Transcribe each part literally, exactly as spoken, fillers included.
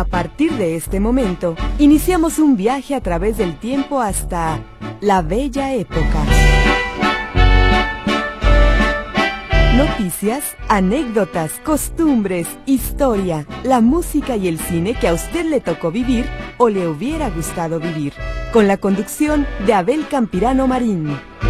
A partir de este momento, iniciamos un viaje a través del tiempo hasta la bella época. Noticias, anécdotas, costumbres, historia, la música y el cine que a usted le tocó vivir o le hubiera gustado vivir. Con la conducción de Abel Campirano Marín.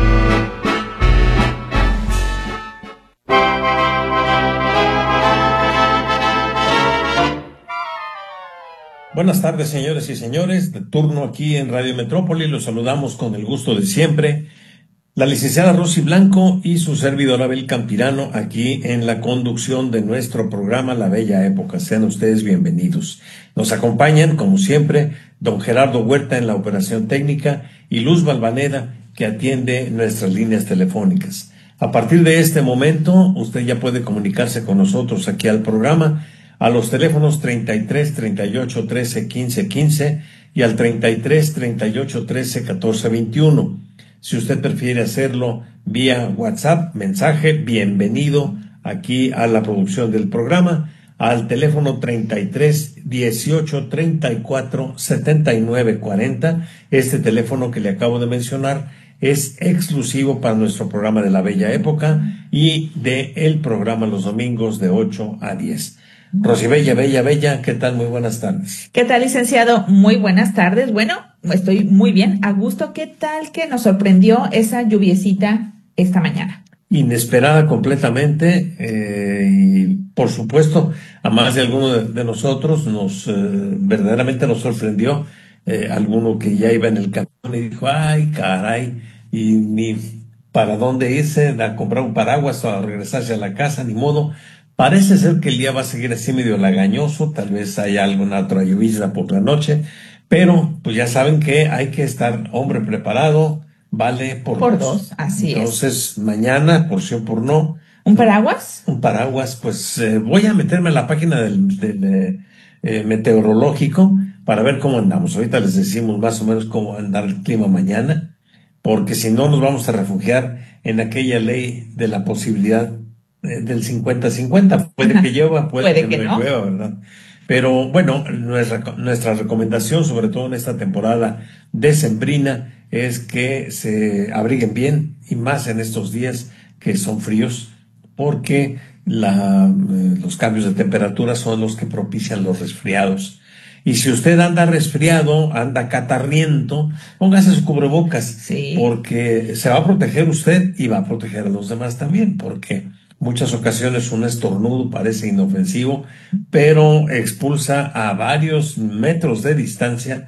Buenas tardes, señores y señores. De turno aquí en Radio Metrópoli, los saludamos con el gusto de siempre. La licenciada Rosy Blanco y su servidor Abel Campirano aquí en la conducción de nuestro programa La Bella Época. Sean ustedes bienvenidos. Nos acompañan, como siempre, don Gerardo Huerta en la operación técnica y Luz Balvanera, que atiende nuestras líneas telefónicas. A partir de este momento, usted ya puede comunicarse con nosotros aquí al programa a los teléfonos treinta y tres, treinta y ocho, trece, quince, quince y al treinta y tres, treinta y ocho, trece, catorce, veintiuno. Si usted prefiere hacerlo vía WhatsApp, mensaje, bienvenido aquí a la producción del programa, al teléfono treinta y tres, dieciocho, treinta y cuatro, setenta y nueve, cuarenta. Este teléfono que le acabo de mencionar es exclusivo para nuestro programa de La Bella Época y de el programa los domingos de ocho a diez. Rosy Bella, Bella, Bella, ¿qué tal? Muy buenas tardes. ¿Qué tal, licenciado? Muy buenas tardes. Bueno, estoy muy bien, a gusto. ¿Qué tal que nos sorprendió esa lluviecita esta mañana? Inesperada completamente, eh, y por supuesto, a más de alguno de, de nosotros nos eh, verdaderamente nos sorprendió. Eh, alguno que ya iba en el camión y dijo, ay, caray, y ni para dónde irse, a comprar un paraguas o a regresarse a la casa, ni modo. Parece ser que el día va a seguir así medio lagañoso, tal vez haya alguna otra lluvia por la noche, pero pues ya saben que hay que estar, hombre, preparado, vale por, por dos. dos, así Entonces, es. mañana, por sí o por no. ¿Un paraguas? Un paraguas, pues eh, voy a meterme en la página del, del eh, meteorológico para ver cómo andamos. Ahorita les decimos más o menos cómo andar el clima mañana, porque si no nos vamos a refugiar en aquella ley de la posibilidad del cincuenta cincuenta, puede que llueva, puede, puede que, que no llueva, ¿verdad? Pero bueno, nuestra, nuestra recomendación, sobre todo en esta temporada decembrina, es que se abriguen bien, y más en estos días que son fríos, porque la, eh, los cambios de temperatura son los que propician los resfriados. Y si usted anda resfriado, anda catarriento, póngase su cubrebocas, sí, porque se va a proteger usted y va a proteger a los demás también, porque muchas ocasiones un estornudo parece inofensivo, pero expulsa a varios metros de distancia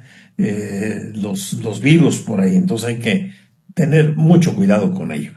eh, los, los virus por ahí. Entonces hay que tener mucho cuidado con ello.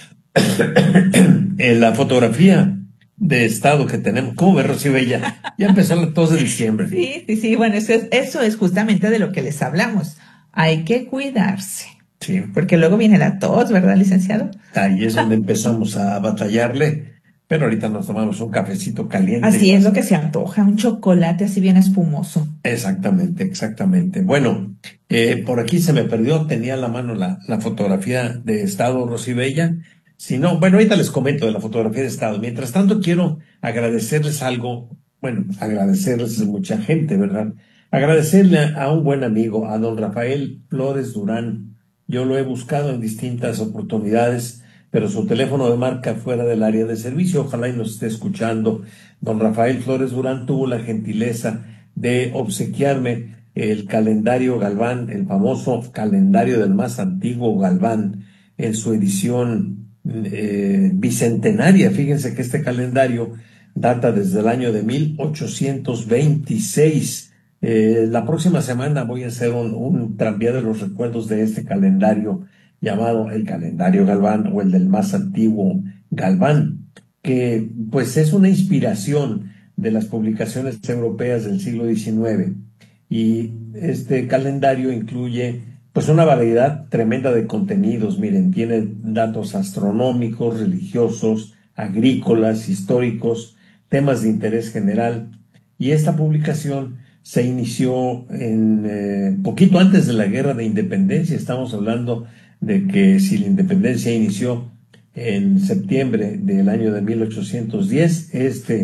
En la fotografía de estado que tenemos, ¿cómo ves, Rosy Bella? Ya empezó la tos de diciembre. Sí, sí, sí, bueno, eso es, eso es justamente de lo que les hablamos. Hay que cuidarse. Sí. Porque luego viene la tos, ¿verdad, licenciado? Ahí es donde empezamos a batallarle, pero ahorita nos tomamos un cafecito caliente. Así es lo que se antoja, un chocolate así bien espumoso. Exactamente, exactamente. Bueno, eh, por aquí se me perdió, tenía en la mano la, la fotografía de estado, Rosy Bella. Si no, bueno, ahorita les comento de la fotografía de estado. Mientras tanto, quiero agradecerles algo, bueno, agradecerles a mucha gente, ¿verdad? Agradecerle a un buen amigo, a don Rafael Flores Durán. Yo lo he buscado en distintas oportunidades, pero su teléfono de marca fuera del área de servicio, ojalá y nos esté escuchando. Don Rafael Flores Durán tuvo la gentileza de obsequiarme el calendario Galván, el famoso calendario del más antiguo Galván, en su edición eh, bicentenaria. Fíjense que este calendario data desde el año de mil ochocientos veintiséis. Eh, la próxima semana voy a hacer un, un tranvía de los recuerdos de este calendario llamado el calendario Galván o el del más antiguo Galván, que pues es una inspiración de las publicaciones europeas del siglo diecinueve, y este calendario incluye pues una variedad tremenda de contenidos. Miren, tiene datos astronómicos, religiosos, agrícolas, históricos, temas de interés general, y esta publicación se inició en eh, poquito antes de la Guerra de Independencia. Estamos hablando de que si la independencia inició en septiembre del año de mil ochocientos diez, este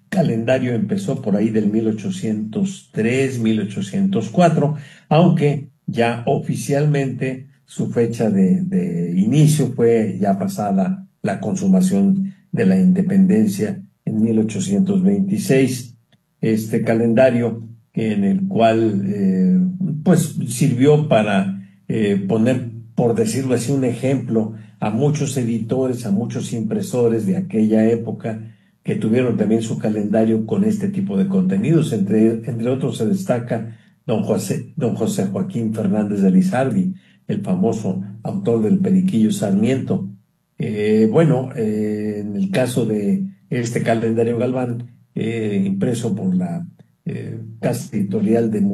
calendario empezó por ahí del mil ochocientos tres, mil ochocientos cuatro, aunque ya oficialmente su fecha de, de inicio fue ya pasada la consumación de la independencia en mil ochocientos veintiséis. Este calendario en el cual eh, pues sirvió para eh, poner, por decirlo así, un ejemplo a muchos editores, a muchos impresores de aquella época que tuvieron también su calendario con este tipo de contenidos. Entre, entre otros se destaca don José, don José Joaquín Fernández de Lizardi, el famoso autor del Periquillo Sarmiento. Eh, bueno, eh, en el caso de este calendario Galván, eh, impreso por la eh, casa editorial de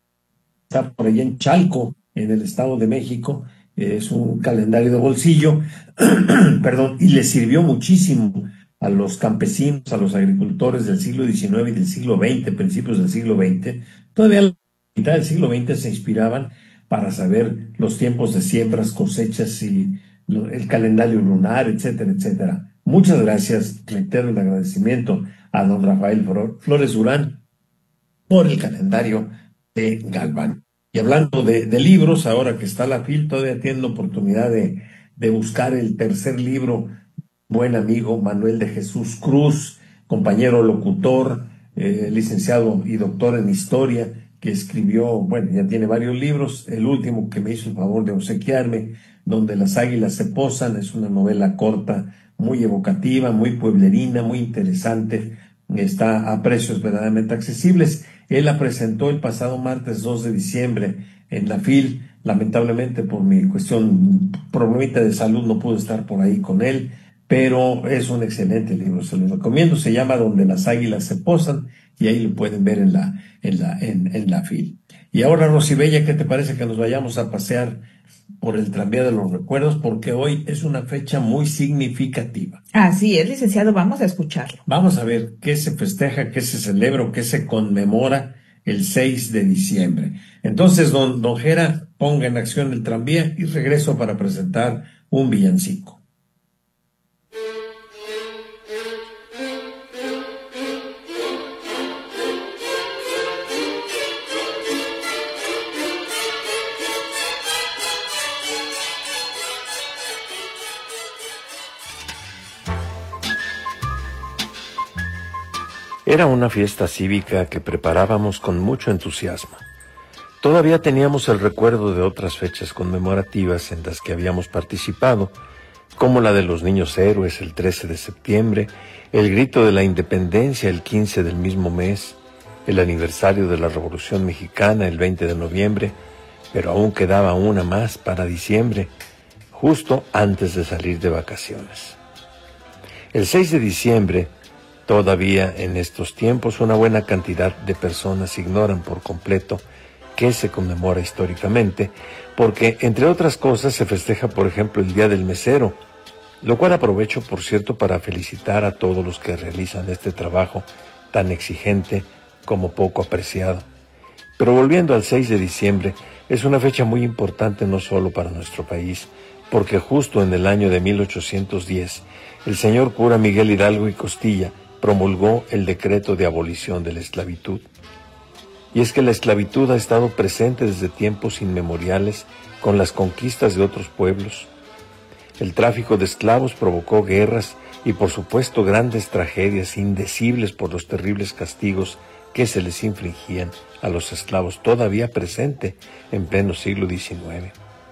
está por allá en Chalco, en el Estado de México, eh, es un calendario de bolsillo, perdón, y le sirvió muchísimo a los campesinos, a los agricultores del siglo diecinueve y del siglo veinte, principios del siglo veinte. Todavía a la mitad del siglo veinte se inspiraban para saber los tiempos de siembras, cosechas y lo, el calendario lunar, etcétera, etcétera. Muchas gracias, reitero el agradecimiento a don Rafael Flores Durán por el calendario de Galván. Y hablando de, de libros, ahora que está la FIL, todavía tienen oportunidad de, de buscar el tercer libro, buen amigo Manuel de Jesús Cruz, compañero locutor, eh, licenciado y doctor en historia, que escribió, bueno, ya tiene varios libros. El último que me hizo el favor de obsequiarme, Donde las águilas se posan, es una novela corta, muy evocativa, muy pueblerina, muy interesante, está a precios verdaderamente accesibles. Él la presentó el pasado martes dos de diciembre en la FIL. Lamentablemente por mi cuestión, problemita de salud, no pude estar por ahí con él, pero es un excelente libro, se lo recomiendo. Se llama Donde las águilas se posan y ahí lo pueden ver en la, en la, en, en la FIL. Y ahora, Rosibella, ¿qué te parece que nos vayamos a pasear por el tranvía de los recuerdos? Porque hoy es una fecha muy significativa. Así es, licenciado, vamos a escucharlo. Vamos a ver qué se festeja, qué se celebra, qué se conmemora el seis de diciembre. Entonces, don, don Jera, ponga en acción el tranvía y regreso para presentar un villancico. Era una fiesta cívica que preparábamos con mucho entusiasmo. Todavía teníamos el recuerdo de otras fechas conmemorativas en las que habíamos participado, como la de los niños héroes el trece de septiembre, el grito de la independencia el quince del mismo mes, el aniversario de la Revolución Mexicana el veinte de noviembre, pero aún quedaba una más para diciembre, justo antes de salir de vacaciones. El seis de diciembre, todavía en estos tiempos, una buena cantidad de personas ignoran por completo que se conmemora históricamente, porque, entre otras cosas, se festeja, por ejemplo, el Día del Mesero, lo cual aprovecho, por cierto, para felicitar a todos los que realizan este trabajo tan exigente como poco apreciado. Pero volviendo al seis de diciembre, es una fecha muy importante no solo para nuestro país, porque justo en el año de mil ochocientos diez, el señor cura Miguel Hidalgo y Costilla promulgó el decreto de abolición de la esclavitud. Y es que la esclavitud ha estado presente desde tiempos inmemoriales con las conquistas de otros pueblos. El tráfico de esclavos provocó guerras y, por supuesto, grandes tragedias indecibles por los terribles castigos que se les infligían a los esclavos, todavía presente en pleno siglo diecinueve.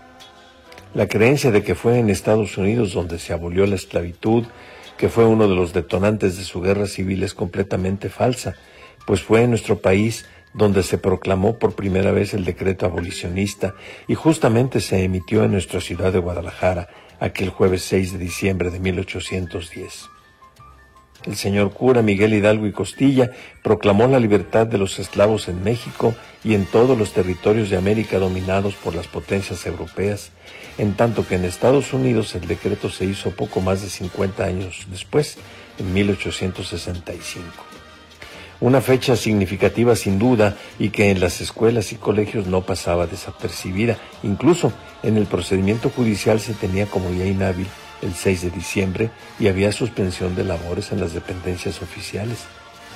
La creencia de que fue en Estados Unidos donde se abolió la esclavitud, que fue uno de los detonantes de su guerra civil, es completamente falsa, pues fue en nuestro país donde se proclamó por primera vez el decreto abolicionista y justamente se emitió en nuestra ciudad de Guadalajara aquel jueves seis de diciembre de mil ochocientos diez. El señor cura Miguel Hidalgo y Costilla proclamó la libertad de los esclavos en México y en todos los territorios de América dominados por las potencias europeas, en tanto que en Estados Unidos el decreto se hizo poco más de cincuenta años después, en mil ochocientos sesenta y cinco. Una fecha significativa sin duda y que en las escuelas y colegios no pasaba desapercibida. Incluso en el procedimiento judicial se tenía como día inhábil el seis de diciembre y había suspensión de labores en las dependencias oficiales.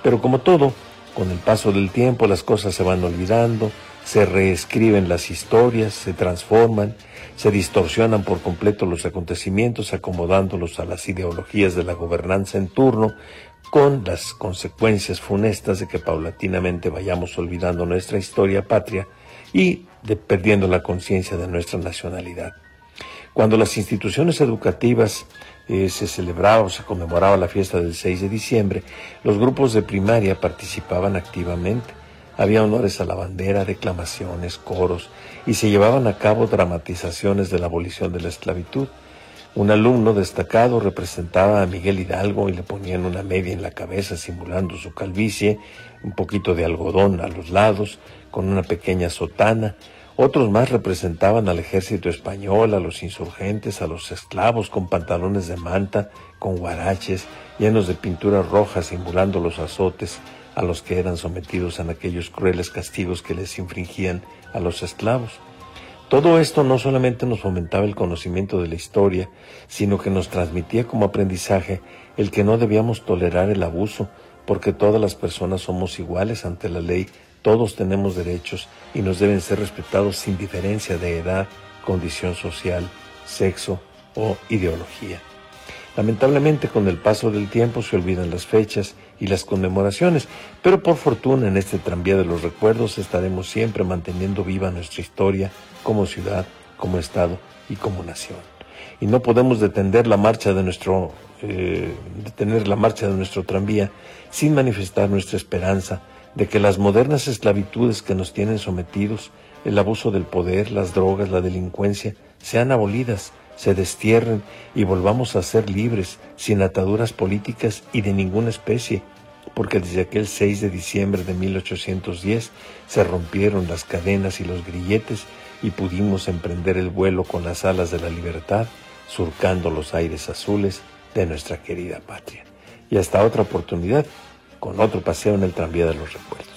Pero como todo, con el paso del tiempo las cosas se van olvidando, se reescriben las historias, se transforman, se distorsionan por completo los acontecimientos, acomodándolos a las ideologías de la gobernanza en turno, con las consecuencias funestas de que paulatinamente vayamos olvidando nuestra historia patria y de perdiendo la conciencia de nuestra nacionalidad. Cuando las instituciones educativas eh, se celebraba o se conmemoraba la fiesta del seis de diciembre, los grupos de primaria participaban activamente. Había honores a la bandera, declamaciones, coros, y se llevaban a cabo dramatizaciones de la abolición de la esclavitud. Un alumno destacado representaba a Miguel Hidalgo y le ponían una media en la cabeza simulando su calvicie, un poquito de algodón a los lados, con una pequeña sotana. Otros más representaban al ejército español, a los insurgentes, a los esclavos con pantalones de manta, con guaraches, llenos de pinturas rojas simulando los azotes a los que eran sometidos en aquellos crueles castigos que les infringían a los esclavos. Todo esto no solamente nos fomentaba el conocimiento de la historia, sino que nos transmitía como aprendizaje el que no debíamos tolerar el abuso, porque todas las personas somos iguales ante la ley, todos tenemos derechos y nos deben ser respetados sin diferencia de edad, condición social, sexo o ideología. Lamentablemente, con el paso del tiempo se olvidan las fechas y las conmemoraciones, pero por fortuna en este tranvía de los recuerdos estaremos siempre manteniendo viva nuestra historia como ciudad, como estado y como nación. Y no podemos detener la marcha de nuestro, eh, detener la marcha de nuestro tranvía sin manifestar nuestra esperanza de que las modernas esclavitudes que nos tienen sometidos, el abuso del poder, las drogas, la delincuencia, sean abolidas, se destierren y volvamos a ser libres, sin ataduras políticas y de ninguna especie, porque desde aquel seis de diciembre de mil ochocientos diez se rompieron las cadenas y los grilletes y pudimos emprender el vuelo con las alas de la libertad, surcando los aires azules de nuestra querida patria. Y hasta otra oportunidad, con otro paseo en el tranvía de los recuerdos.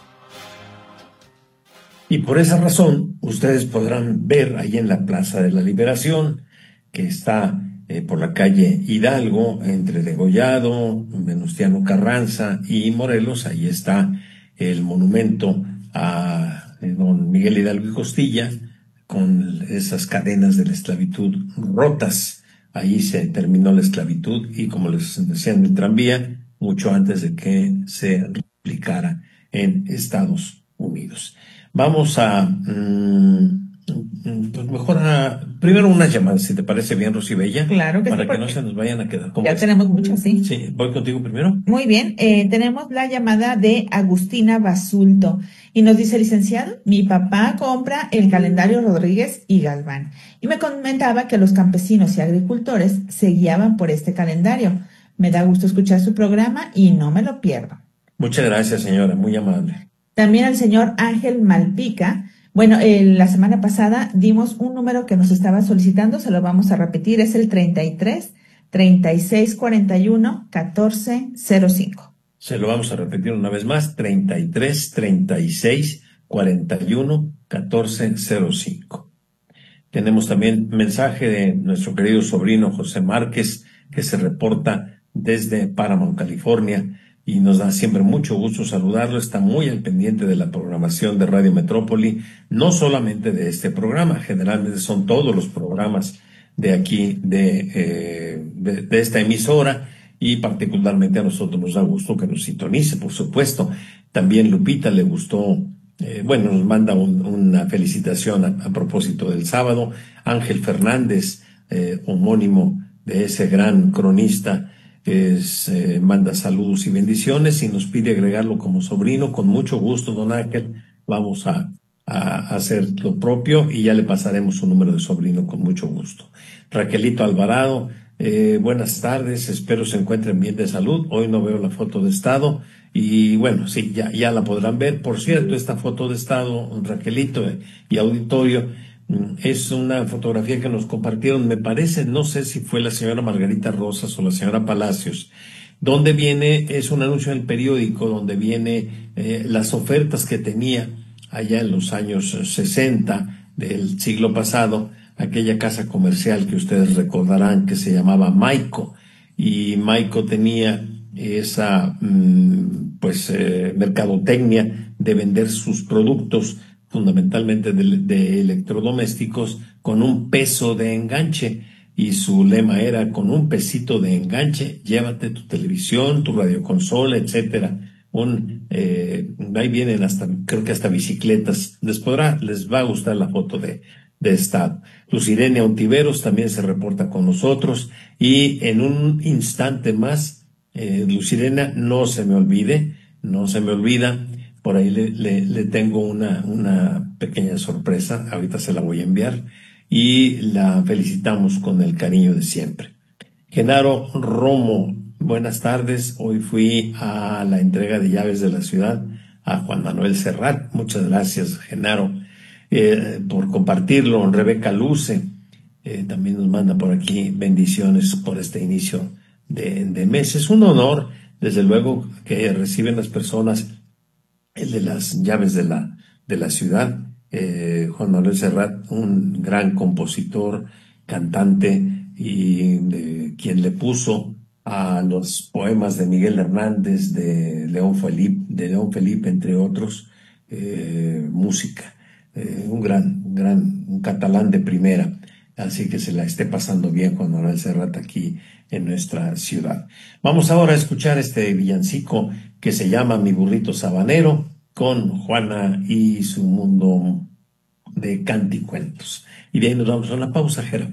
Y por esa razón, ustedes podrán ver ahí en la Plaza de la Liberación, que está eh, por la calle Hidalgo, entre Degollado, Venustiano Carranza y Morelos, ahí está el monumento a eh, don Miguel Hidalgo y Costilla, con esas cadenas de la esclavitud rotas. Ahí se terminó la esclavitud y, como les decía en el tranvía, mucho antes de que se replicara en Estados Unidos. Vamos a, mmm, pues mejor a, primero unas llamadas, si te parece bien, Rosibella. Claro que para sí. Para que no se nos vayan a quedar. Ya es? Tenemos muchas, sí. Sí, voy contigo primero. Muy bien, eh, tenemos la llamada de Agustina Basulto y nos dice: licenciado, mi papá compra el calendario Rodríguez y Galván y me comentaba que los campesinos y agricultores se guiaban por este calendario. Me da gusto escuchar su programa y no me lo pierdo. Muchas gracias, señora, muy amable. También el señor Ángel Malpica. Bueno, eh, la semana pasada dimos un número que nos estaba solicitando, se lo vamos a repetir, es el treinta y tres, treinta y seis, cuarenta y uno, catorce cero cinco. Se lo vamos a repetir una vez más, treinta y tres, treinta y seis, cuarenta y uno, catorce cero cinco. Tenemos también mensaje de nuestro querido sobrino José Márquez, que se reporta desde Paramount, California, y nos da siempre mucho gusto saludarlo. Está muy al pendiente de la programación de Radio Metrópoli, no solamente de este programa, generalmente son todos los programas de aquí, de, eh, de, de esta emisora, y particularmente a nosotros nos da gusto que nos sintonice, por supuesto. También Lupita le gustó, eh, bueno, nos manda un, una felicitación a, a propósito del sábado. Ángel Fernández, eh, homónimo de ese gran cronista, Es, eh, manda saludos y bendiciones y nos pide agregarlo como sobrino. Con mucho gusto, don Ángel, vamos a, a hacer lo propio y ya le pasaremos su número de sobrino con mucho gusto. Raquelito Alvarado, eh, buenas tardes, espero se encuentren bien de salud. Hoy no veo la foto de estado y bueno, sí, ya, ya la podrán ver. Por cierto, esta foto de estado, Raquelito eh, y auditorio, es una fotografía que nos compartieron, me parece, no sé si fue la señora Margarita Rosas o la señora Palacios, donde viene, es un anuncio en el periódico, donde viene eh, las ofertas que tenía allá en los años sesenta del siglo pasado, aquella casa comercial que ustedes recordarán que se llamaba Maico, y Maico tenía esa mm, pues eh, mercadotecnia de vender sus productos fundamentalmente de, de electrodomésticos con un peso de enganche, y su lema era: con un pesito de enganche llévate tu televisión, tu radioconsola, etcétera. Un eh, ahí vienen hasta, creo que hasta bicicletas. Les podrá, les va a gustar la foto de de estado. Luz Irene Ontiveros también se reporta con nosotros, y en un instante más, eh, Luz Irene, no se me olvide, no se me olvida, por ahí le, le, le tengo una, una pequeña sorpresa, ahorita se la voy a enviar, y la felicitamos con el cariño de siempre. Genaro Romo, buenas tardes, hoy fui a la entrega de llaves de la ciudad a Juan Manuel Serrat, muchas gracias, Genaro, Eh, por compartirlo. Rebeca Luce eh, también nos manda por aquí bendiciones por este inicio de, de mes. Es un honor, desde luego, que reciben las personas el de las llaves de la, de la ciudad. Eh, Juan Manuel Serrat, un gran compositor, cantante, y de, quien le puso a los poemas de Miguel Hernández, de León Felipe, de León Felipe, entre otros, eh, música. Eh, un gran, un gran, un catalán de primera, así que se la esté pasando bien Juan Manuel Serrat aquí en nuestra ciudad. Vamos ahora a escuchar este villancico que se llama Mi burrito sabanero, con Juana y su mundo de canticuentos. Y de ahí nos vamos a una pausa, Jera.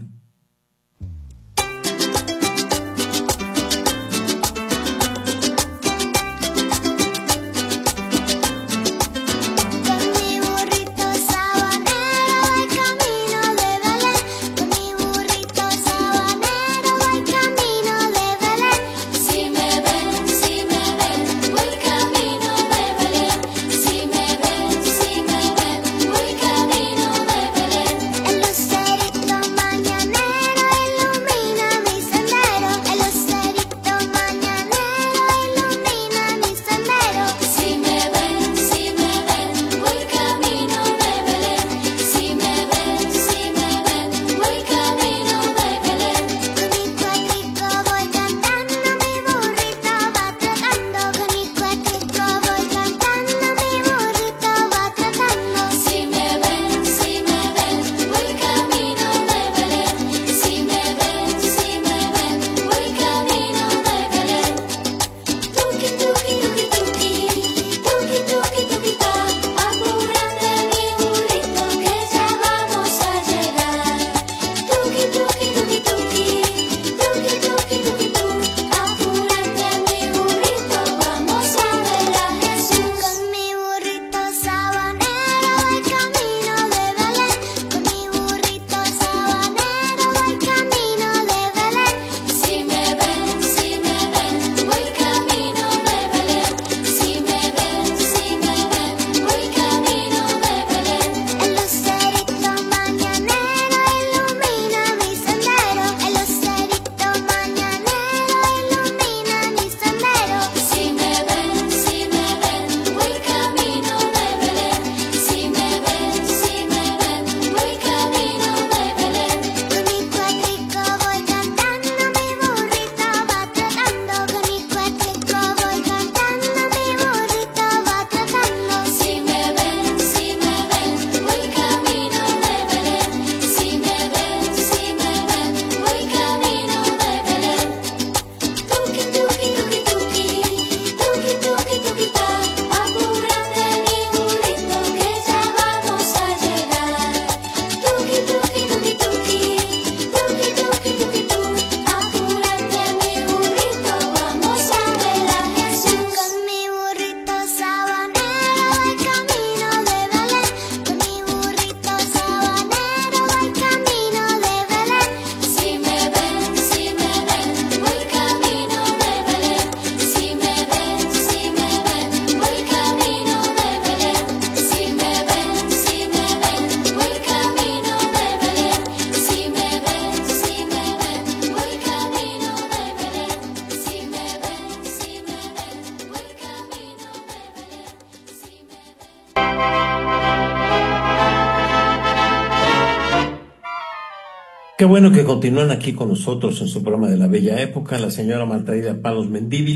Qué bueno que continúan aquí con nosotros en su programa de La Bella Época. La señora Marta Palos Mendívil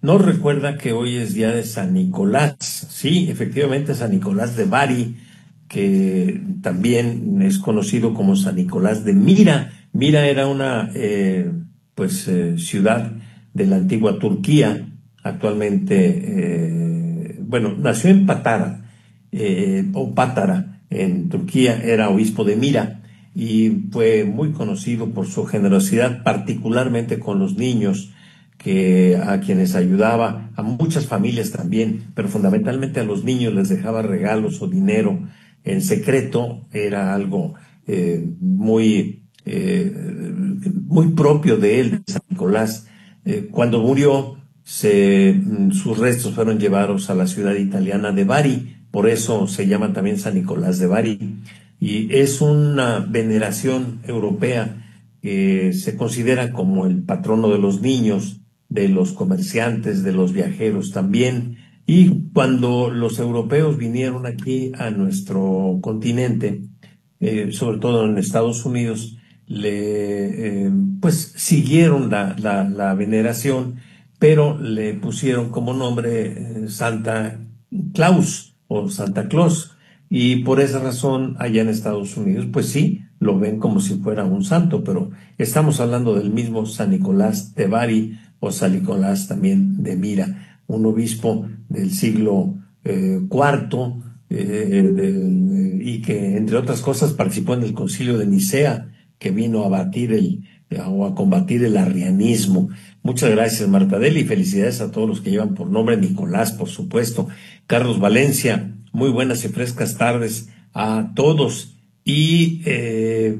nos recuerda que hoy es día de San Nicolás. Sí, efectivamente, San Nicolás de Bari, que también es conocido como San Nicolás de Mira. Mira era una eh, pues eh, ciudad de la antigua Turquía, actualmente, eh, bueno, nació en Patara, eh, o Pátara, en Turquía, era obispo de Mira, y fue muy conocido por su generosidad, particularmente con los niños, que a quienes ayudaba, a muchas familias también, pero fundamentalmente a los niños les dejaba regalos o dinero en secreto. Era algo eh, muy, eh, muy propio de él, de San Nicolás. Eh, cuando murió, se, sus restos fueron llevados a la ciudad italiana de Bari, por eso se llama también San Nicolás de Bari, y es una veneración europea que se considera como el patrono de los niños, de los comerciantes, de los viajeros también. Y cuando los europeos vinieron aquí a nuestro continente, eh, sobre todo en Estados Unidos, le, eh, pues siguieron la, la, la veneración, pero le pusieron como nombre eh, Santa Claus o Santa Claus. Y por esa razón, allá en Estados Unidos, pues sí, lo ven como si fuera un santo, pero estamos hablando del mismo San Nicolás de Bari, o San Nicolás también de Mira, un obispo del siglo eh, cuarto, eh, de, y que, entre otras cosas, participó en el concilio de Nicea, que vino a batir el, o a combatir el arrianismo. Muchas gracias, Marta Deli, y felicidades a todos los que llevan por nombre Nicolás, por supuesto. Carlos Valencia, muy buenas y frescas tardes a todos. Y... Eh,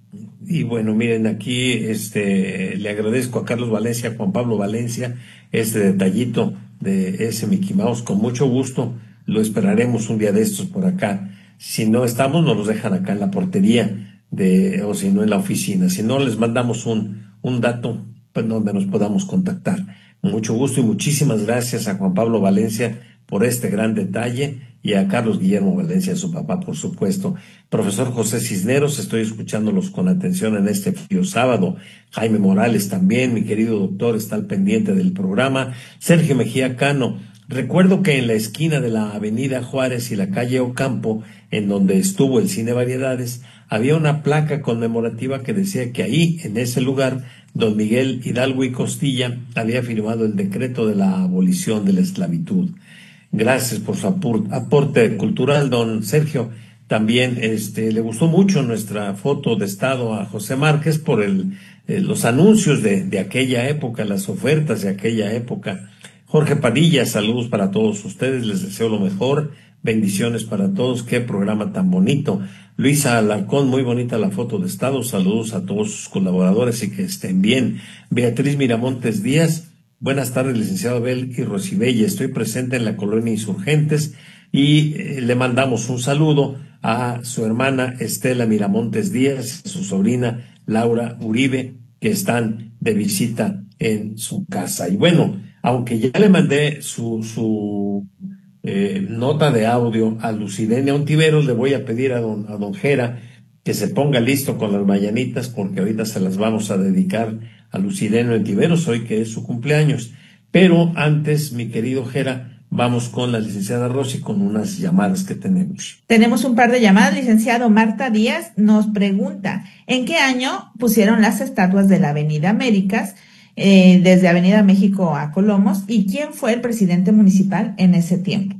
Y bueno, miren, aquí este le agradezco a Carlos Valencia, a Juan Pablo Valencia, este detallito de ese Mickey Mouse. Con mucho gusto lo esperaremos un día de estos por acá. Si no estamos, nos los dejan acá en la portería, de, o si no en la oficina. Si no, les mandamos un, un dato pues, donde nos podamos contactar. Mucho gusto y muchísimas gracias a Juan Pablo Valencia por este gran detalle, y a Carlos Guillermo Valencia, su papá, por supuesto. Profesor José Cisneros, estoy escuchándolos con atención en este frío sábado. Jaime Morales también, mi querido doctor, está al pendiente del programa. Sergio Mejía Cano, recuerdo que en la esquina de la avenida Juárez y la calle Ocampo, en donde estuvo el Cine Variedades, había una placa conmemorativa que decía que ahí, en ese lugar, don Miguel Hidalgo y Costilla había firmado el decreto de la abolición de la esclavitud. Gracias por su aporte cultural, don Sergio. También este, le gustó mucho nuestra foto de estado a José Márquez por el, eh, los anuncios de, de aquella época, las ofertas de aquella época. Jorge Padilla, saludos para todos ustedes, les deseo lo mejor, bendiciones para todos, qué programa tan bonito. Luisa Alarcón, muy bonita la foto de estado, saludos a todos sus colaboradores y que estén bien. Beatriz Miramontes Díaz, buenas tardes, licenciado Abel y Rosibella. Estoy presente en la colonia Insurgentes y eh, le mandamos un saludo a su hermana Estela Miramontes Díaz, su sobrina Laura Uribe, que están de visita en su casa. Y bueno, aunque ya le mandé su, su eh, nota de audio a Lucidenia Ontiveros, le voy a pedir a don, a don Jera que se ponga listo con las mañanitas, porque ahorita se las vamos a dedicar a Lucidenia Ontiveros, hoy que es su cumpleaños. Pero antes, mi querido Jera, vamos con la licenciada Rosy con unas llamadas que tenemos. Tenemos un par de llamadas. Licenciado Marta Díaz nos pregunta, ¿en qué año pusieron las estatuas de la Avenida Américas, eh, desde Avenida México a Colomos, y quién fue el presidente municipal en ese tiempo?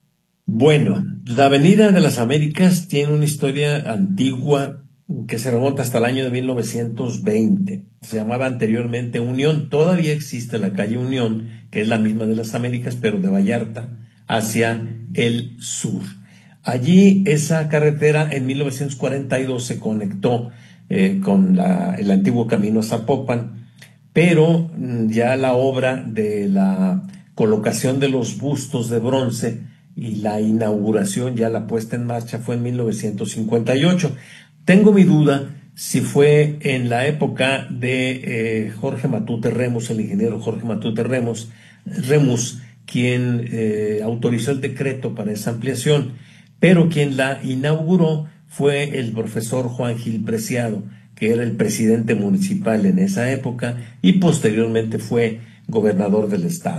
Bueno, la Avenida de las Américas tiene una historia antigua que se remonta hasta el año de mil novecientos veinte. Se llamaba anteriormente Unión. Todavía existe la calle Unión, que es la misma de las Américas, pero de Vallarta hacia el sur. Allí esa carretera en mil novecientos cuarenta y dos se conectó eh, con la, el antiguo camino a Zapopan, pero ya la obra de la colocación de los bustos de bronce y la inauguración, ya la puesta en marcha, fue en mil novecientos cincuenta y ocho. Tengo mi duda si fue en la época de eh, Jorge Matute Remus, el ingeniero Jorge Matute Remus, Remus quien eh, autorizó el decreto para esa ampliación, pero quien la inauguró fue el profesor Juan Gil Preciado, que era el presidente municipal en esa época y posteriormente fue gobernador del estado.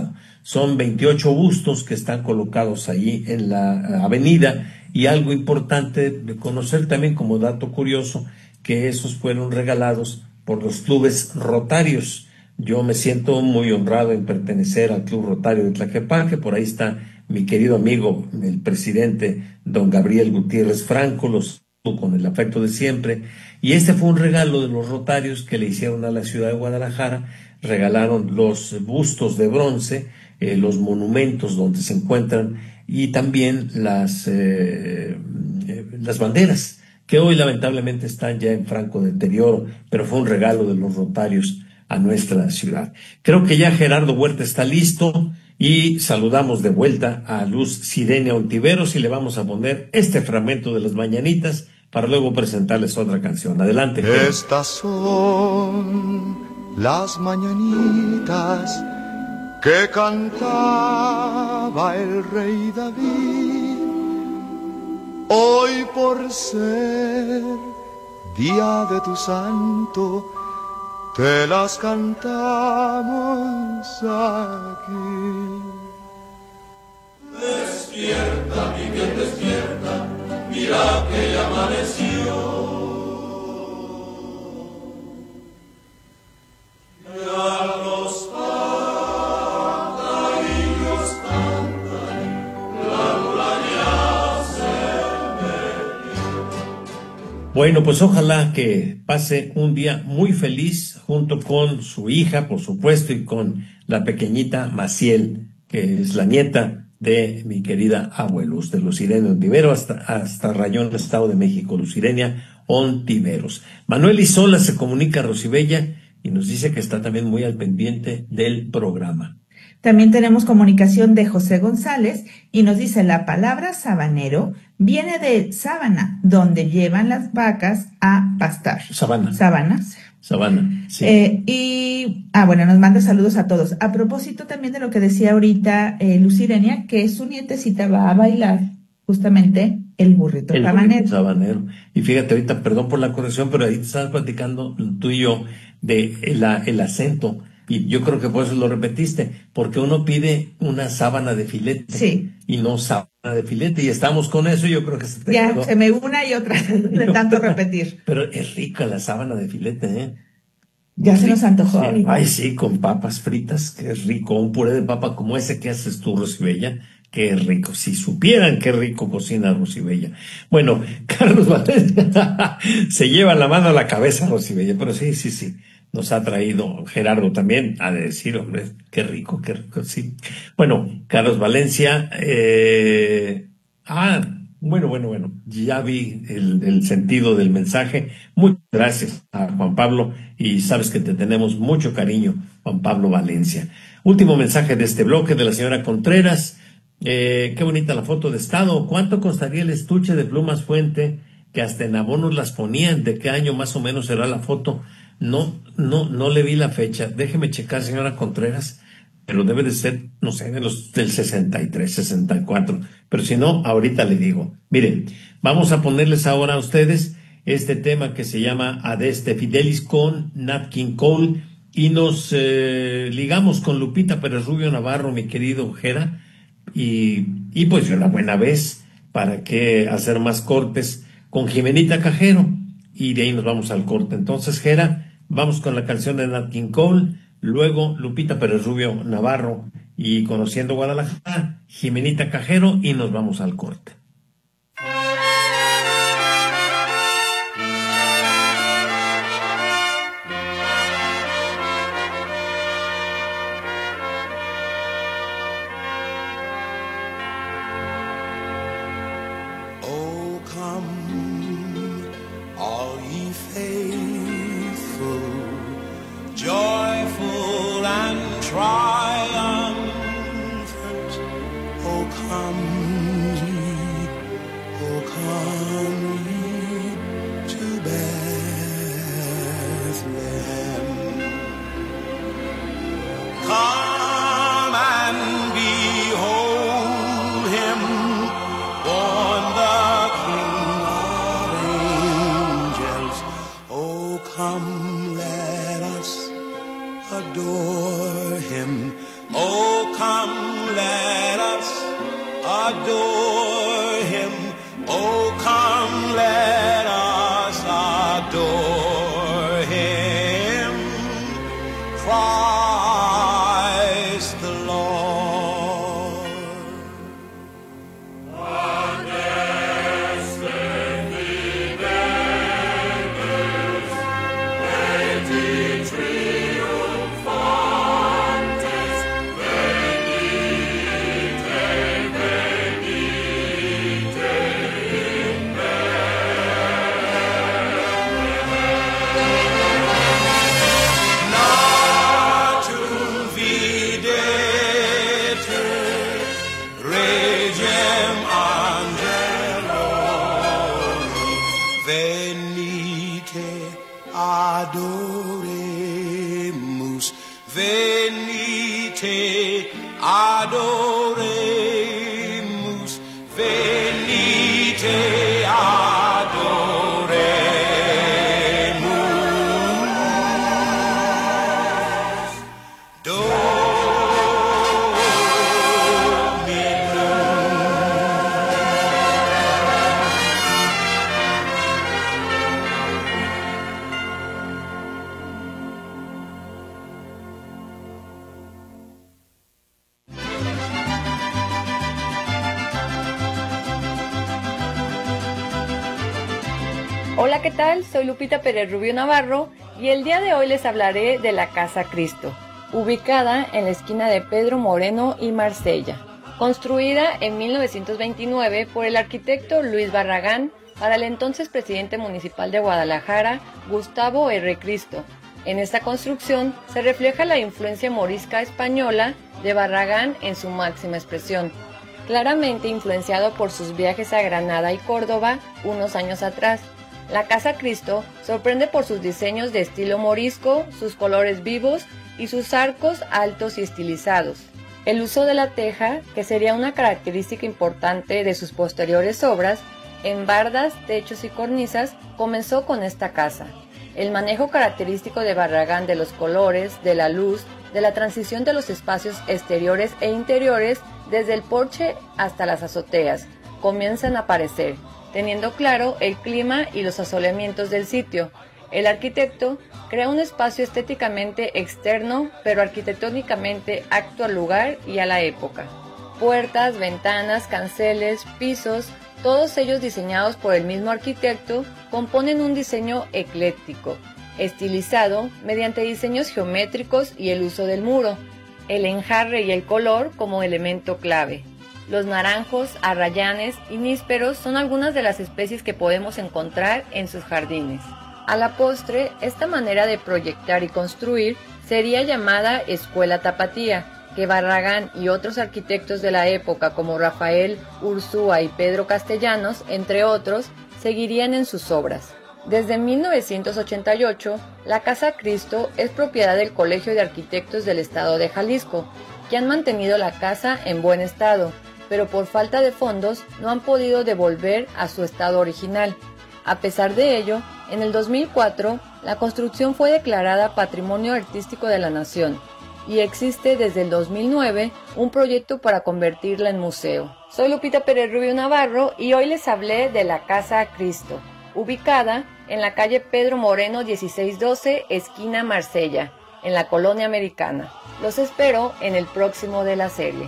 Son veintiocho bustos que están colocados ahí en la avenida, y algo importante de conocer también como dato curioso, que esos fueron regalados por los clubes rotarios. Yo me siento muy honrado en pertenecer al Club Rotario de Tlaquepaque. Por ahí está mi querido amigo, el presidente don Gabriel Gutiérrez Franco, los con el afecto de siempre, y este fue un regalo de los rotarios que le hicieron a la ciudad de Guadalajara. Regalaron los bustos de bronce, eh, los monumentos donde se encuentran, y también las, eh, eh, las banderas, que hoy lamentablemente están ya en franco deterioro, pero fue un regalo de los rotarios a nuestra ciudad. Creo que ya Gerardo Huerta está listo, y saludamos de vuelta a Luz Sirenia Ontiveros, y le vamos a poner este fragmento de las mañanitas para luego presentarles otra canción. Adelante. Estas son las mañanitas que cantaba el rey David. Hoy por ser día de tu santo, te las cantamos aquí. Despierta, mi bien, despierta, mira que ya amaneció. Ya los pajarillos cantan, la luna ya se metió. Bueno, pues ojalá que pase un día muy feliz junto con su hija, por supuesto, y con la pequeñita Maciel, que es la nieta de mi querida abuelus, de Lucirenia Ontiveros, hasta, hasta Rayón, Estado de México, Lucirenia Ontiveros. Manuel Isola se comunica a Rosibella y nos dice que está también muy al pendiente del programa. También tenemos comunicación de José González y nos dice: la palabra sabanero viene de sábana, donde llevan las vacas a pastar. Sabana. Sabanas. Sabana, sí. Eh, y, ah, bueno, nos manda saludos a todos. A propósito también de lo que decía ahorita eh, Lucirenia, que su nietecita va a bailar justamente el burrito el sabanero. Burrito sabanero. Y fíjate, ahorita, perdón por la corrección, pero ahí te estabas platicando tú y yo de el, el acento. Y yo creo que por eso lo repetiste, porque uno pide una sábana de filete. Sí. Y no sábana de filete, y estamos con eso. Yo creo que se te Ya, quedó. se me una y otra de tanto repetir. Pero es rica la sábana de filete, ¿eh? Ya se nos antojó. Sí. Ay, sí, con papas fritas, qué rico. Un puré de papa como ese que haces tú, Rosibella, qué rico. Si supieran qué rico cocina Rosibella. Bueno, Carlos Valencia se lleva la mano a la cabeza, Rosibella, pero sí, sí, sí. Nos ha traído Gerardo también a decir, hombre, qué rico, qué rico, sí. Bueno, Carlos Valencia, eh, ah, bueno, bueno, bueno, ya vi el, el sentido del mensaje. Muchas gracias a Juan Pablo, y sabes que te tenemos mucho cariño, Juan Pablo Valencia. Último mensaje de este bloque de la señora Contreras. Eh, qué bonita la foto de estado. ¿Cuánto costaría el estuche de plumas Fuente que hasta en abonos las ponían? ¿De qué año más o menos será la foto? No, no, no le vi la fecha. Déjeme checar, señora Contreras, pero debe de ser, no sé, de los del sesenta y tres, sesenta y cuatro. Pero si no, ahorita le digo. Miren, vamos a ponerles ahora a ustedes este tema que se llama Adeste Fidelis con Nat King Cole, y nos eh, ligamos con Lupita Pérez Rubio Navarro, mi querido Jera, y, y pues de una buena vez, para qué hacer más cortes, con Jimenita Cajero. Y de ahí nos vamos al corte. Entonces, Jera, vamos con la canción de Nat King Cole, luego Lupita Pérez Rubio Navarro y Conociendo Guadalajara, Jimenita Cajero, y nos vamos al corte. Adore him, oh come adore him. Oh, come, let us adore him, Christ the Lord. Anesthetly benders, venti triumphantes, venite, venite in Natum videte, regem angelorum, venite adoremus, venite adoremus, venite adoremus. Hola, ¿qué tal? Soy Lupita Pérez Rubio Navarro y el día de hoy les hablaré de la Casa Cristo, ubicada en la esquina de Pedro Moreno y Marsella, construida en mil novecientos veintinueve por el arquitecto Luis Barragán para el entonces presidente municipal de Guadalajara, Gustavo R. Cristo. En esta construcción se refleja la influencia morisca española de Barragán en su máxima expresión, claramente influenciado por sus viajes a Granada y Córdoba unos años atrás. La Casa Cristo sorprende por sus diseños de estilo morisco, sus colores vivos y sus arcos altos y estilizados. El uso de la teja, que sería una característica importante de sus posteriores obras, en bardas, techos y cornisas, comenzó con esta casa. El manejo característico de Barragán de los colores, de la luz, de la transición de los espacios exteriores e interiores, desde el porche hasta las azoteas, comienzan a aparecer, teniendo claro el clima y los asoleamientos del sitio. El arquitecto crea un espacio estéticamente externo, pero arquitectónicamente apto al lugar y a la época. Puertas, ventanas, canceles, pisos, todos ellos diseñados por el mismo arquitecto, componen un diseño ecléctico, estilizado mediante diseños geométricos y el uso del muro, el enjarre y el color como elemento clave. Los naranjos, arrayanes y nísperos son algunas de las especies que podemos encontrar en sus jardines. A la postre, esta manera de proyectar y construir sería llamada Escuela Tapatía, que Barragán y otros arquitectos de la época como Rafael Urzúa y Pedro Castellanos, entre otros, seguirían en sus obras. Desde mil novecientos ochenta y ocho, la Casa Cristo es propiedad del Colegio de Arquitectos del Estado de Jalisco, que han mantenido la casa en buen estado, pero por falta de fondos no han podido devolver a su estado original. A pesar de ello, en el dos mil cuatro, la construcción fue declarada Patrimonio Artístico de la Nación y existe desde el dos mil nueve un proyecto para convertirla en museo. Soy Lupita Pérez Rubio Navarro y hoy les hablé de la Casa Cristo, ubicada en la calle Pedro Moreno dieciséis doce, esquina Marsella, en la colonia americana. Los espero en el próximo de la serie.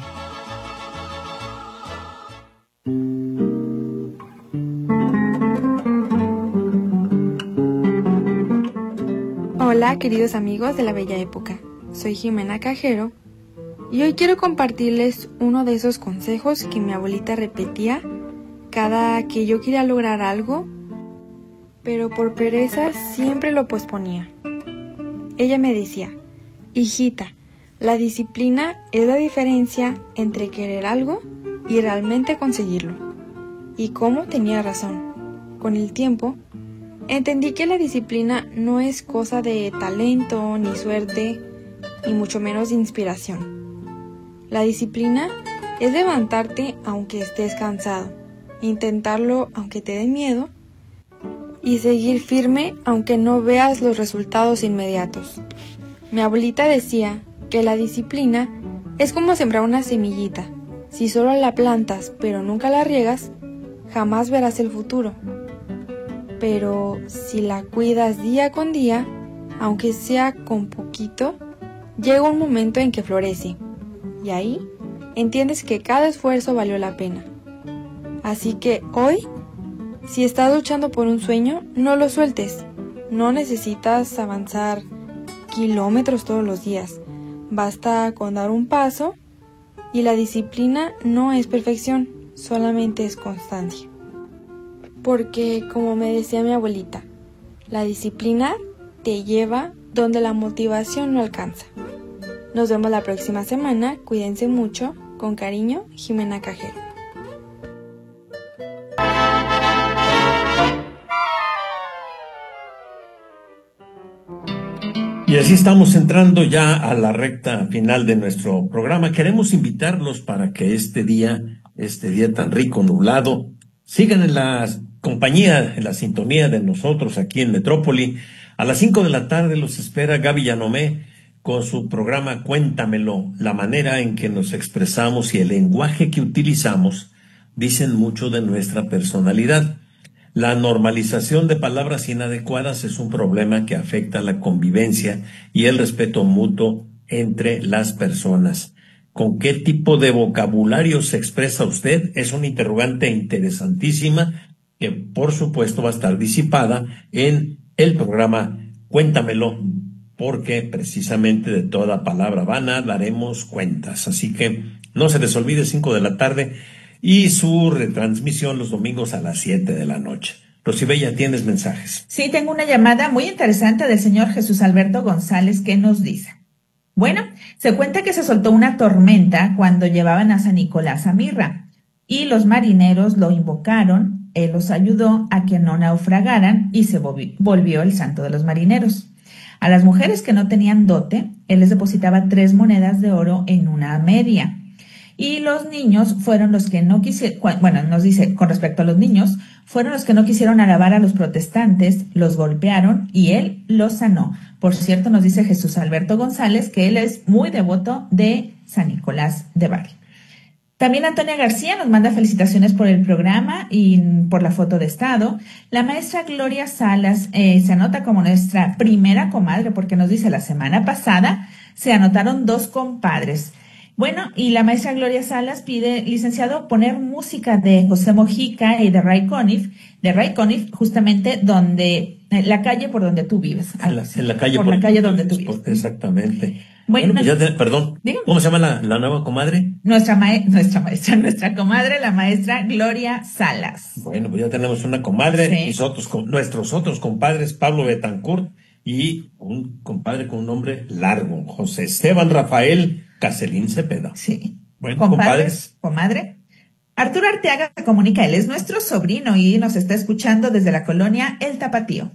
Hola queridos amigos de la Bella Época, soy Jimena Cajero y hoy quiero compartirles uno de esos consejos que mi abuelita repetía cada que yo quería lograr algo, pero por pereza siempre lo posponía. Ella me decía, hijita, la disciplina es la diferencia entre querer algo y realmente conseguirlo. Y cómo tenía razón. Con el tiempo, entendí que la disciplina no es cosa de talento ni suerte, y mucho menos de inspiración. La disciplina es levantarte aunque estés cansado, intentarlo aunque te dé miedo, y seguir firme aunque no veas los resultados inmediatos. Mi abuelita decía que la disciplina es como sembrar una semillita. Si solo la plantas pero nunca la riegas, jamás verás el futuro. Pero si la cuidas día con día, aunque sea con poquito, llega un momento en que florece. Y ahí entiendes que cada esfuerzo valió la pena. Así que hoy, si estás luchando por un sueño, no lo sueltes. No necesitas avanzar kilómetros todos los días. Basta con dar un paso, y la disciplina no es perfección, solamente es constancia. Porque, como me decía mi abuelita, la disciplina te lleva donde la motivación no alcanza. Nos vemos la próxima semana, cuídense mucho, con cariño, Jimena Cajero. Y así estamos entrando ya a la recta final de nuestro programa. Queremos invitarlos para que este día, este día tan rico, nublado, sigan en la compañía, en la sintonía de nosotros aquí en Metrópoli. A las cinco de la tarde los espera Gaby Yanomé con su programa Cuéntamelo. La manera en que nos expresamos y el lenguaje que utilizamos dicen mucho de nuestra personalidad. La normalización de palabras inadecuadas es un problema que afecta la convivencia y el respeto mutuo entre las personas. ¿Con qué tipo de vocabulario se expresa usted? Es una interrogante interesantísima que, por supuesto, va a estar disipada en el programa Cuéntamelo, porque precisamente de toda palabra vana daremos cuentas. Así que no se les olvide, cinco de la tarde, y su retransmisión los domingos a las siete de la noche. Rosibella, ¿tienes mensajes? Sí, tengo una llamada muy interesante del señor Jesús Alberto González que nos dice. Bueno, se cuenta que se soltó una tormenta cuando llevaban a San Nicolás a Mirra y los marineros lo invocaron, él los ayudó a que no naufragaran y se volvió el santo de los marineros. A las mujeres que no tenían dote, él les depositaba tres monedas de oro en una media. Y los niños fueron los que no quisieron, bueno, nos dice con respecto a los niños, fueron los que no quisieron alabar a los protestantes, los golpearon y él los sanó. Por cierto, nos dice Jesús Alberto González que él es muy devoto de San Nicolás de Bari. También Antonia García nos manda felicitaciones por el programa y por la foto de estado. La maestra Gloria Salas eh, se anota como nuestra primera comadre porque nos dice la semana pasada se anotaron dos compadres. Bueno, y la maestra Gloria Salas pide, licenciado, poner música de José Mojica y de Ray Conniff, de Ray Conniff, justamente donde, la calle por donde tú vives. En la, en la calle por, por la calle donde tú vives. Exactamente. Bueno, bueno pues ya te, perdón, dígame. ¿Cómo se llama la, la nueva comadre? Nuestra, ma- nuestra maestra, nuestra comadre, la maestra Gloria Salas. Bueno, pues ya tenemos una comadre, sí. Nosotros, con, nuestros otros compadres, Pablo Betancourt y un compadre con un nombre largo, José Esteban Rafael Caselín Cepeda. Sí. Bueno, compadres, compadres. Comadre. Arturo Arteaga se comunica, él es nuestro sobrino y nos está escuchando desde la colonia El Tapatío.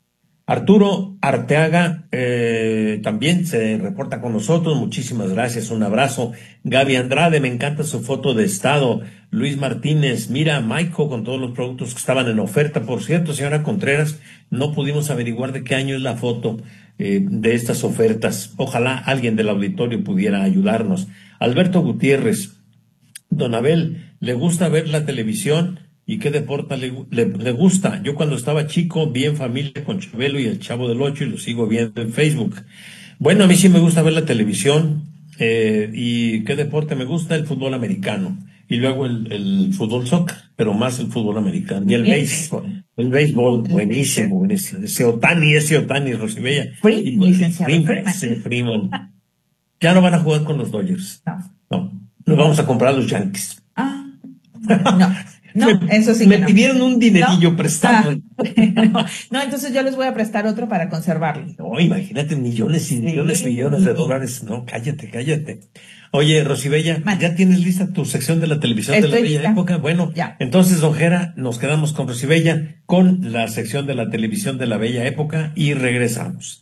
Arturo Arteaga eh, también se reporta con nosotros, muchísimas gracias, un abrazo. Gaby Andrade, me encanta su foto de estado. Luis Martínez, mira, Maico con todos los productos que estaban en oferta. Por cierto, señora Contreras, no pudimos averiguar de qué año es la foto eh, de estas ofertas. Ojalá alguien del auditorio pudiera ayudarnos. Alberto Gutiérrez, don Abel, ¿le gusta ver la televisión? ¿Y qué deporte le, le, le gusta? Yo cuando estaba chico vi En Familia con Chabelo y El Chavo del Ocho y lo sigo viendo en Facebook. Bueno, a mí sí me gusta ver la televisión. Eh, ¿Y qué deporte me gusta? El fútbol americano. Y luego el, el fútbol soccer, pero más el fútbol americano. Y el béisbol. El béisbol, buenísimo, buenísimo. Ese Otani, ese Otani, Rosibella. Free, licenciado Freeman. Sí, Freeman. Ya no van a jugar con los Dodgers. No. No. Nos vamos a comprar a los Yankees. Ah, no. No, me, eso sí me que no. pidieron un dinerillo ¿No? prestado. Ah, no, no, entonces yo les voy a prestar otro para conservarlo. No, imagínate millones y millones y sí. millones de dólares. No, cállate, cállate. Oye, Rosibella, Man. ¿ya tienes lista tu sección de la televisión Estoy de la Bella lista. Época? Bueno, ya. Entonces, Ojera, nos quedamos con Rosibella, con la sección de la televisión de la Bella Época y regresamos.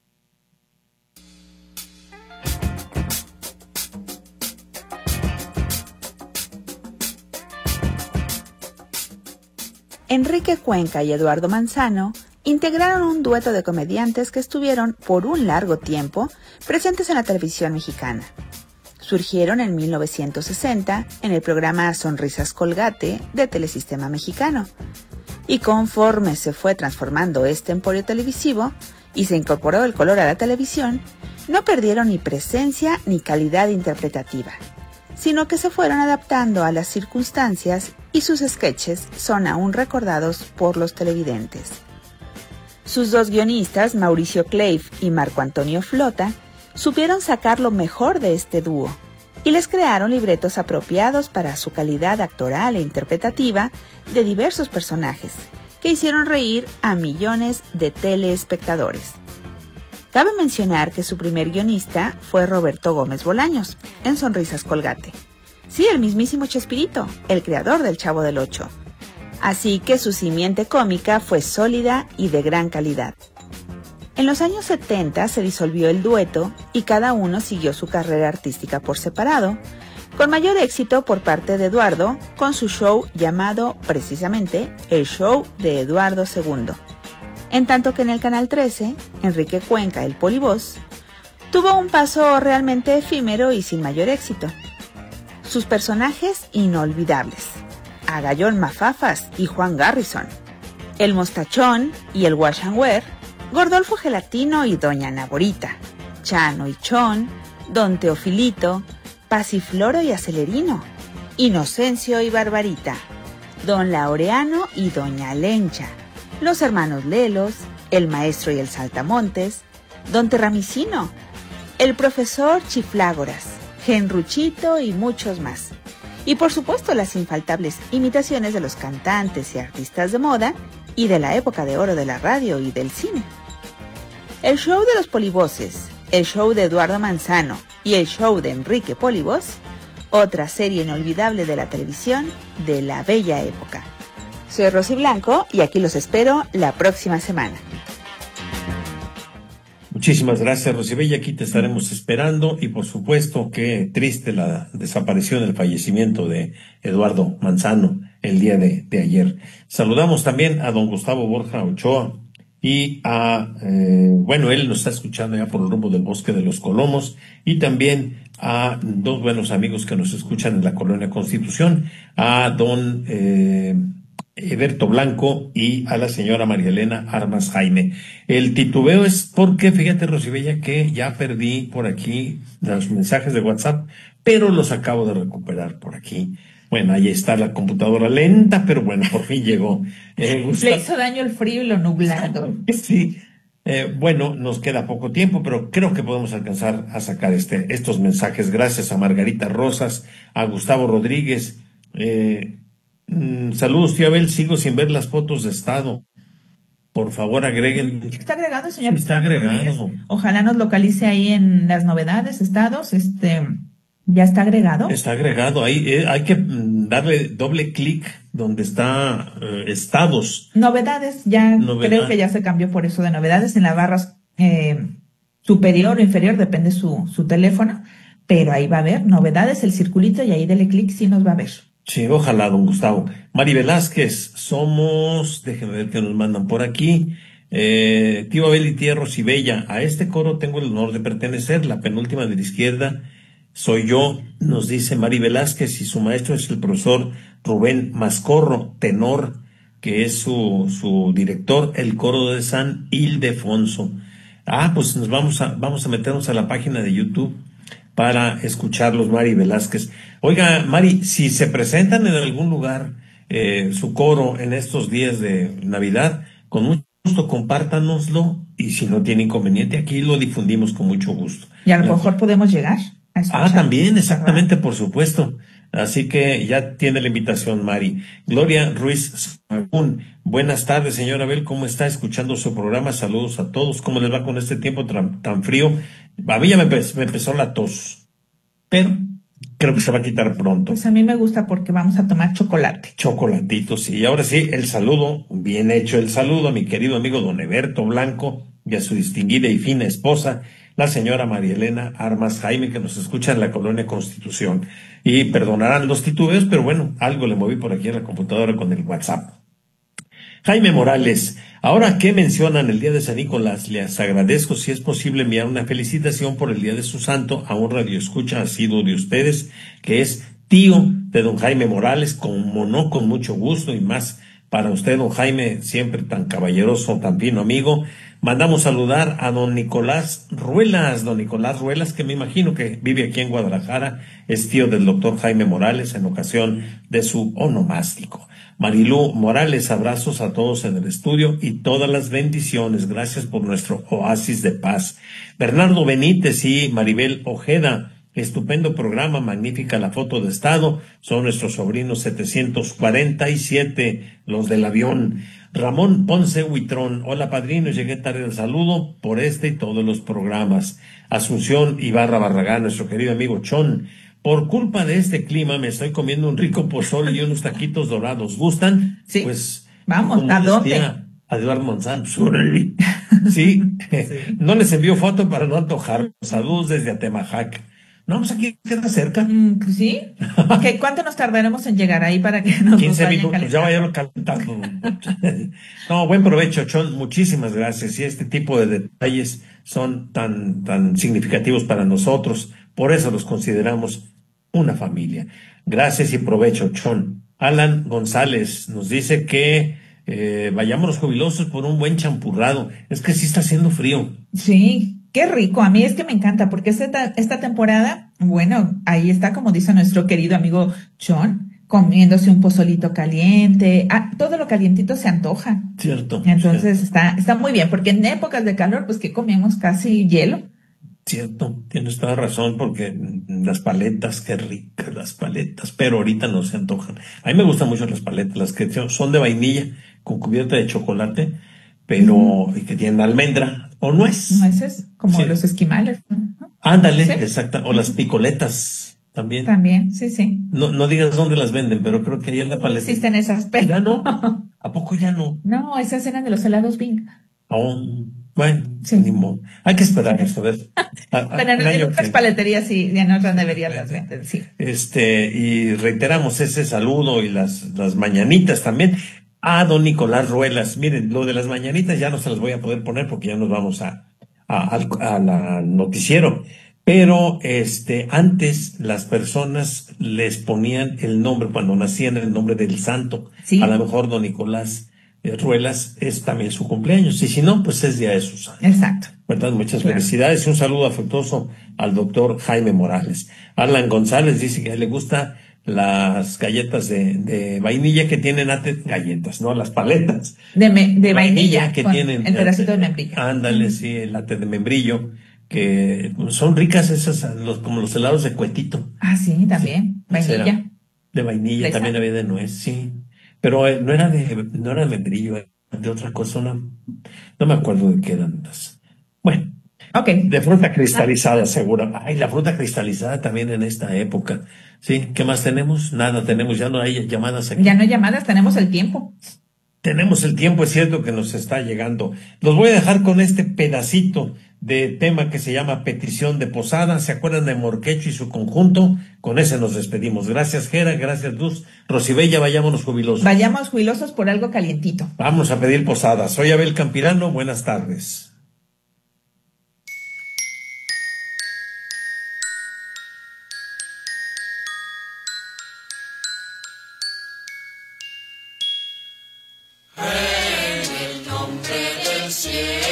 Enrique Cuenca y Eduardo Manzano integraron un dueto de comediantes que estuvieron por un largo tiempo presentes en la televisión mexicana. Surgieron en mil novecientos sesenta en el programa Sonrisas Colgate de Telesistema Mexicano. Y conforme se fue transformando este emporio televisivo y se incorporó el color a la televisión, no perdieron ni presencia ni calidad interpretativa, sino que se fueron adaptando a las circunstancias y sus sketches son aún recordados por los televidentes. Sus dos guionistas, Mauricio Cleif y Marco Antonio Flota, supieron sacar lo mejor de este dúo y les crearon libretos apropiados para su calidad actoral e interpretativa de diversos personajes que hicieron reír a millones de teleespectadores. Cabe mencionar que su primer guionista fue Roberto Gómez Bolaños, en Sonrisas Colgate. Sí, el mismísimo Chespirito, el creador del Chavo del Ocho. Así que su simiente cómica fue sólida y de gran calidad. En los años setenta se disolvió el dueto y cada uno siguió su carrera artística por separado, con mayor éxito por parte de Eduardo, con su show llamado precisamente El Show de Eduardo segundo. En tanto que en el Canal trece, Enrique Cuenca, el Polivoz, tuvo un paso realmente efímero y sin mayor éxito. Sus personajes inolvidables: Agallón Mafafas y Juan Garrison, el Mostachón y el Wash and Wear, Gordolfo Gelatino y Doña Naborita, Chano y Chon, Don Teofilito, Pasifloro y Acelerino, Inocencio y Barbarita, Don Laureano y Doña Lencha, los hermanos Lelos, el Maestro y el Saltamontes, Don Terramicino, el Profesor Chiflágoras, Genruchito y muchos más. Y por supuesto las infaltables imitaciones de los cantantes y artistas de moda y de la época de oro de la radio y del cine. El show de los Polivoces, el show de Eduardo Manzano y el show de Enrique Polivoz, otra serie inolvidable de la televisión de la bella época. Soy Rosy Blanco y aquí los espero la próxima semana. Muchísimas gracias, Rosibella. Aquí te estaremos esperando y por supuesto que triste la desaparición, el fallecimiento de Eduardo Manzano el día de, de ayer. Saludamos también a don Gustavo Borja Ochoa y a, eh, bueno, él nos está escuchando ya por el rumbo del Bosque de los Colomos y también a dos buenos amigos que nos escuchan en la Colonia Constitución, a don eh, Eberto Blanco y a la señora María Elena Armas Jaime. El titubeo es porque, fíjate, Rosibella, que ya perdí por aquí los mensajes de WhatsApp, pero los acabo de recuperar por aquí. Bueno, ahí está la computadora lenta, pero bueno, por fin llegó. Eh, Gustavo... Le hizo daño el frío y lo nublado. Sí. Eh, bueno, nos queda poco tiempo, pero creo que podemos alcanzar a sacar este, estos mensajes. Gracias a Margarita Rosas, a Gustavo Rodríguez, eh, Mm, saludos, tío Abel, sigo sin ver las fotos de estado. Por favor, agreguen. ¿Está agregado, señor? Sí, está agregado. Ojalá nos localice ahí en las novedades, estados, este, ¿ya está agregado? Está agregado, ahí eh, hay que mm, darle doble clic donde está eh, estados. Novedades, ya Novedad. Creo que ya se cambió por eso de novedades en la barra eh, superior o inferior, depende su, su teléfono, pero ahí va a haber novedades, el circulito y ahí dele clic si nos va a ver. Sí, ojalá, don Gustavo. Mari Velázquez, somos, déjenme ver qué nos mandan por aquí. Eh, tío Abel y tía Rosibella, a este coro tengo el honor de pertenecer, la penúltima de la izquierda soy yo, nos dice Mari Velázquez, y su maestro es el profesor Rubén Mascorro, tenor, que es su, su director, el coro de San Ildefonso. Ah, pues nos vamos a, vamos a meternos a la página de YouTube para escucharlos, Mari Velázquez. Oiga, Mari, si se presentan en algún lugar eh, su coro en estos días de Navidad, con mucho gusto compártanoslo y si no tiene inconveniente, aquí lo difundimos con mucho gusto. Y a lo mejor podemos llegar a escuchar. Ah, también, exactamente, ¿verdad? Por supuesto. Así que ya tiene la invitación, Mari. Gloria Ruiz Sagún, buenas tardes, señor Abel, ¿cómo está? Escuchando su programa, saludos a todos. ¿Cómo les va con este tiempo tan, tan frío? A mí ya me, me empezó la tos, pero creo que se va a quitar pronto. Pues a mí me gusta porque vamos a tomar chocolate. Chocolatitos, sí. Y ahora sí, el saludo, bien hecho el saludo a mi querido amigo don Eberto Blanco y a su distinguida y fina esposa, la señora María Elena Armas Jaime, que nos escucha en la Colonia Constitución. Y perdonarán los titubeos, pero bueno, algo le moví por aquí en la computadora con el WhatsApp. Jaime Morales, ahora que mencionan el día de San Nicolás, les agradezco si es posible enviar una felicitación por el día de su santo a un radioescucha asiduo de ustedes, que es tío de don Jaime Morales, como no, con mucho gusto y más para usted, don Jaime, siempre tan caballeroso, tan fino amigo. Mandamos saludar a don Nicolás Ruelas, don Nicolás Ruelas, que me imagino que vive aquí en Guadalajara, es tío del doctor Jaime Morales en ocasión de su onomástico. Marilú Morales, abrazos a todos en el estudio y todas las bendiciones. Gracias por nuestro oasis de paz. Bernardo Benítez y Maribel Ojeda, estupendo programa, magnífica la foto de estado. Son nuestros sobrinos setecientos cuarenta y siete, los del avión. Ramón Ponce Huitrón, hola padrino, llegué tarde al saludo por este y todos los programas. Asunción Ibarra Barragán, nuestro querido amigo Chon. Por culpa de este clima me estoy comiendo un rico pozole y unos taquitos dorados. ¿Gustan? Sí. Pues vamos, ¿a dónde? A Eduardo Monzán. Sí. sí. No les envío foto para no antojar. Saludos desde Atemajac. No, pues aquí queda cerca. Mm, pues sí. ¿Qué, ¿Cuánto nos tardaremos en llegar ahí para que nos quince nos minutos, calentando? Ya vayan calentando. No, buen provecho, Chon. Muchísimas gracias. Y este tipo de detalles son tan, tan significativos para nosotros. Por eso los consideramos una familia. Gracias y provecho, Chon. Alan González nos dice que eh, vayámonos jubilosos por un buen champurrado. Es que sí está haciendo frío. Sí. Qué rico, a mí es que me encanta, porque esta, esta temporada, bueno, ahí está, como dice nuestro querido amigo John, comiéndose un pozolito caliente, ah, todo lo calientito se antoja. Cierto. Entonces cierto. está, está muy bien, porque en épocas de calor, pues que comemos casi hielo. Cierto, tienes toda razón, porque las paletas, qué ricas las paletas, pero ahorita no se antojan. A mí me gustan mucho las paletas, las que son de vainilla con cubierta de chocolate, pero uh-huh. que tienen almendra o nuez. Nueces, como sí. los esquimales. ¿No? Ándale, ¿Sí? exacta, o las picoletas también. También, sí, sí. No, no digas dónde las venden, pero creo que ahí en la paleta. Existen esas, pero ya no. ¿A poco ya no? No, esas eran de los helados Bing. Oh, bueno, sí. ni modo. Hay que esperar a ver. A, a, pero en, en otras que... paleterías sí, ya en otras deberían las vender, sí. Este, y reiteramos ese saludo y las, las mañanitas también. A don Nicolás Ruelas, miren, lo de las mañanitas ya no se las voy a poder poner porque ya nos vamos a, a, a, a la noticiero, pero este, antes las personas les ponían el nombre, cuando nacían el nombre del santo, ¿sí? A lo mejor don Nicolás eh, Ruelas es también su cumpleaños, y si no, pues es día de su santo. Exacto. ¿Verdad? Muchas claro. felicidades y un saludo afectuoso al doctor Jaime Morales. Alan González dice que a él le gusta las galletas de, de vainilla que tienen antes, galletas, ¿no? Las paletas. De, me, de vainilla, vainilla que tienen. El pedacito de membrillo. Ándale, uh-huh. sí, el latte de membrillo, que son ricas esas, los, como los helados de cuetito. Ah, sí, también. Sí. Vainilla. Era de vainilla, ¿Presa? También había de nuez, sí. Pero eh, no era de, no era de membrillo, era de otra cosa, una, no me acuerdo de qué eran las. Bueno. Okay. De fruta cristalizada, seguro. Ay, la fruta cristalizada también en esta época. Sí, ¿qué más tenemos? Nada, tenemos, ya no hay llamadas aquí. Ya no hay llamadas, tenemos el tiempo. Tenemos el tiempo, es cierto que nos está llegando. Los voy a dejar con este pedacito de tema que se llama Petición de Posada. ¿Se acuerdan de Morquecho y su conjunto? Con ese nos despedimos. Gracias, Gera, gracias, Luz. Rosibella, vayámonos jubilosos. Vayamos jubilosos por algo calientito. Vamos a pedir posada. Soy Abel Campirano, buenas tardes. En el nombre del cielo.